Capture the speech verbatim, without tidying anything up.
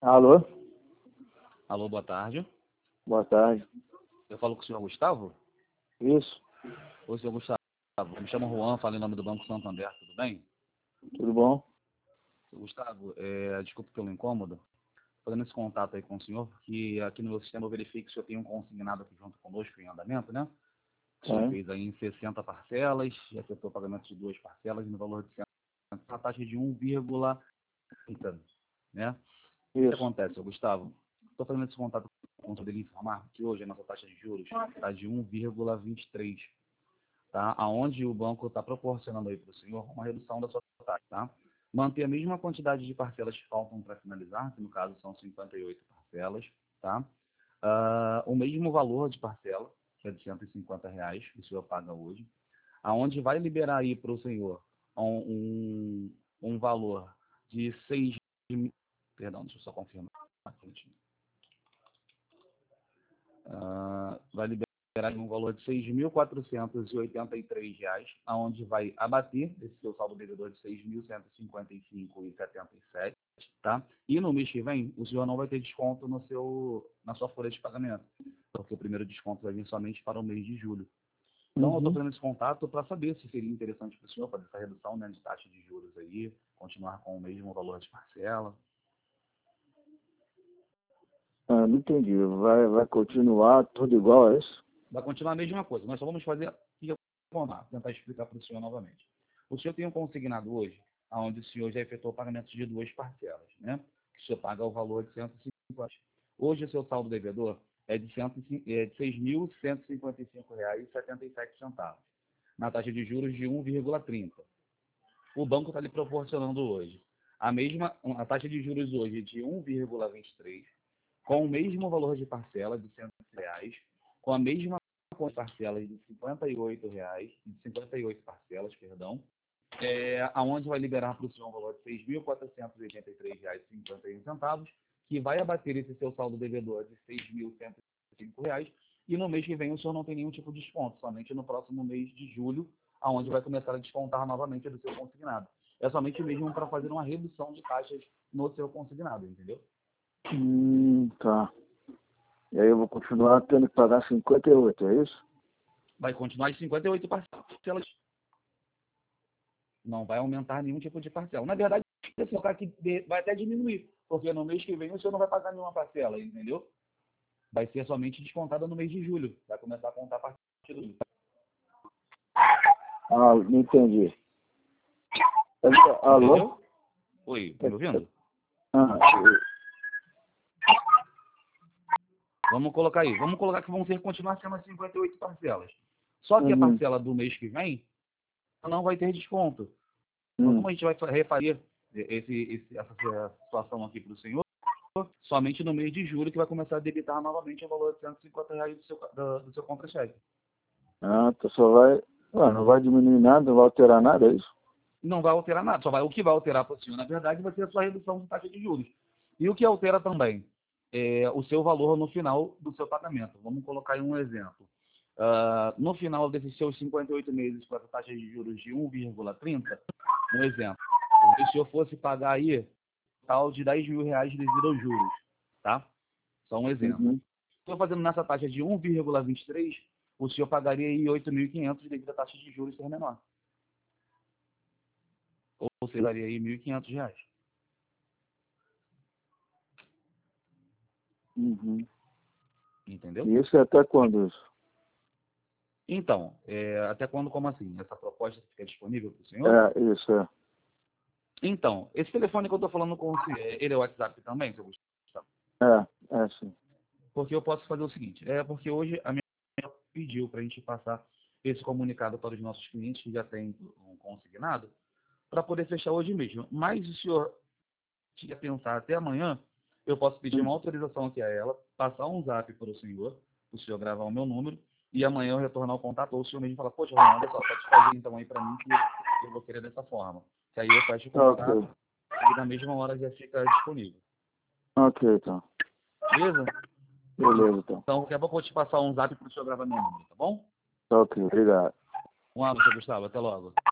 Alô? Alô, boa tarde. Boa tarde. Eu falo com o senhor Gustavo? Isso, Oi, senhor Gustavo. Me chamo Juan, falo em nome do Banco Santander, tudo bem? tudo bom? Senhor Gustavo, é, desculpe pelo incômodo. Fazendo esse contato aí com o senhor, porque aqui no meu sistema eu verifico que o senhor tem um consignado aqui junto conosco em andamento, né? O senhor É, fez aí em sessenta parcelas, e acertou o pagamento de duas parcelas no valor de cem, a taxa de um vírgula trinta, né? O que isso. acontece, senhor Gustavo? Estou fazendo esse contato com o senhor dele informar que hoje a nossa taxa de juros está de um vírgula vinte e três, tá? Aonde o banco está proporcionando aí para o senhor uma redução da sua taxa, tá? Manter a mesma quantidade de parcelas que faltam para finalizar, que no caso são cinquenta e oito parcelas, tá? Ah, o mesmo valor de parcela, que é de cento e cinquenta reais, que o senhor paga hoje, aonde vai liberar aí para o senhor um, um, um valor de seis mil, perdão, deixa eu só confirmar aqui, uh, vai liberar um valor de seis mil quatrocentos e oitenta e três reais, aonde vai abater esse seu saldo devedor de seis mil cento e cinquenta e cinco reais e setenta e sete, tá? E no mês que vem, o senhor não vai ter desconto no seu, na sua folha de pagamento, porque o primeiro desconto vai vir somente para o mês de julho. Então, eu estou Uhum. fazendo esse contato para saber se seria interessante para o senhor fazer essa redução, né, de taxa de juros aí, continuar com o mesmo valor de parcela. Ah, não entendi. Vai, vai continuar tudo igual a isso? Vai continuar a mesma coisa. Nós só vamos fazer, vamos lá, tentar explicar para o senhor novamente. O senhor tem um consignado hoje, onde o senhor já efetuou pagamentos de duas parcelas, né? O senhor paga o valor de cento e cinquenta. Hoje o seu saldo devedor é de, é de seis mil cento e cinquenta e cinco reais e setenta e sete centavos, na taxa de juros de um vírgula trinta. O banco está lhe proporcionando hoje a mesma, a taxa de juros hoje é de um vírgula vinte e três, com o mesmo valor de parcela de cem reais, com a mesma parcelas de cinquenta e oito reais, de cinquenta e oito parcelas, perdão, é, aonde vai liberar para o senhor um valor de seis mil quatrocentos e oitenta e três reais e cinquenta e um centavos, que vai abater esse seu saldo devedor de seis mil cento e cinco reais, e no mês que vem o senhor não tem nenhum tipo de desconto, somente no próximo mês de julho, aonde vai começar a descontar novamente do seu consignado. É somente mesmo para fazer uma redução de taxas no seu consignado, entendeu? Hum, tá. E aí eu vou continuar tendo que pagar cinquenta e oito, é isso? Vai continuar em cinquenta e oito parcelas. Não vai aumentar nenhum tipo de parcela. Na verdade, esse aqui vai até diminuir, porque no mês que vem o senhor não vai pagar nenhuma parcela, entendeu? Vai ser somente descontada no mês de julho. Vai começar a contar a partir do julho. Ah, não entendi. Alô? Entendeu? Oi, tá me ouvindo? Ah, Vamos colocar aí. Vamos colocar que vão ser continuar sendo as cinquenta e oito parcelas. Só que a uhum. parcela do mês que vem não vai ter desconto. Então, Hum. como a gente vai refazer esse, esse, essa situação aqui para o senhor, somente no mês de julho que vai começar a debitar novamente o valor de cento e cinquenta reais do seu, do, do seu contra-cheque. Ah, tá, só vai... Ah, não vai diminuir nada, não vai alterar nada, é isso? Não vai alterar nada, só vai, o que vai alterar para o senhor, na verdade, vai ser a sua redução de taxa de juros. E o que altera também é o seu valor no final do seu pagamento. Vamos colocar aí um exemplo. Uh, no final desses seus cinquenta e oito meses com essa taxa de juros de um vírgula trinta, um exemplo, se o senhor fosse pagar aí tal de dez mil reais devido aos juros, tá? Só um exemplo. Uhum. Estou fazendo nessa taxa de um vírgula vinte e três, o senhor pagaria aí oito mil e quinhentos devido à taxa de juros ser menor. Ou você daria aí mil e quinhentos reais. Uhum. Entendeu? E isso é até quando isso? Então, é, até quando, como assim? Essa proposta fica disponível para o senhor? É, isso é. Então, esse telefone que eu estou falando com você, ele é o WhatsApp também, seu Gustavo? É, é sim. Porque eu posso fazer o seguinte, é porque hoje a minha pediu para a gente passar esse comunicado para os nossos clientes que já têm um consignado, para poder fechar hoje mesmo. Mas se o senhor quer pensar até amanhã, eu posso pedir uma autorização aqui a ela, passar um zap para o senhor, para o senhor gravar o meu número, e amanhã eu retornar o contato, ou o senhor mesmo falar, poxa, Ronaldo, olha só, pode fazer então aí para mim que eu vou querer dessa forma. Que aí eu fecho o Ok. contrato e na mesma hora já fica disponível. Ok, então. Beleza? Beleza, então. Então, daqui a pouco eu vou te passar um zap para o senhor gravar meu número, tá bom? Ok, obrigado. Um abraço, Gustavo. Até logo.